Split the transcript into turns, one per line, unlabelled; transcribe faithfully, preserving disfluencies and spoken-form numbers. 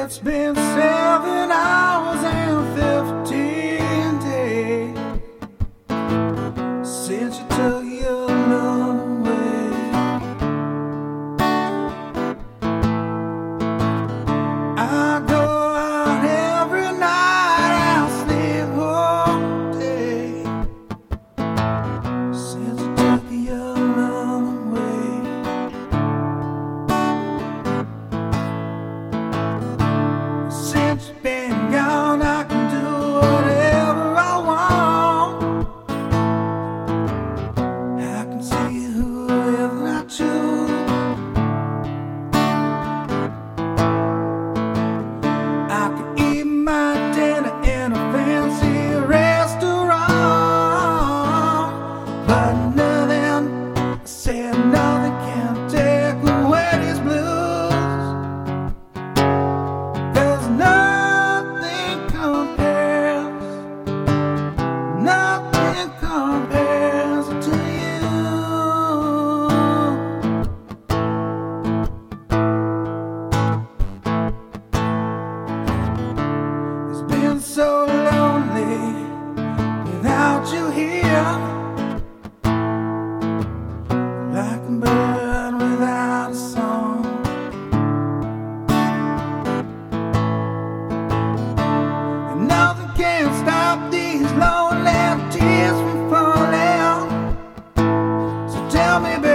It's been seven hours and fifteen days since you took your love away. I go out every night and sleep all day since you took your love away. Since you've been gone, I can do whatever I want. I can see whoever I choose. I can eat my dinner in a fancy restaurant, but nothing, I said nothing can take away these blues. There's nothing compares, nothing compares to you. It's been so lonely without you here, like a bird without a song. And nothing can stop these lonely tears from falling. So tell me, baby,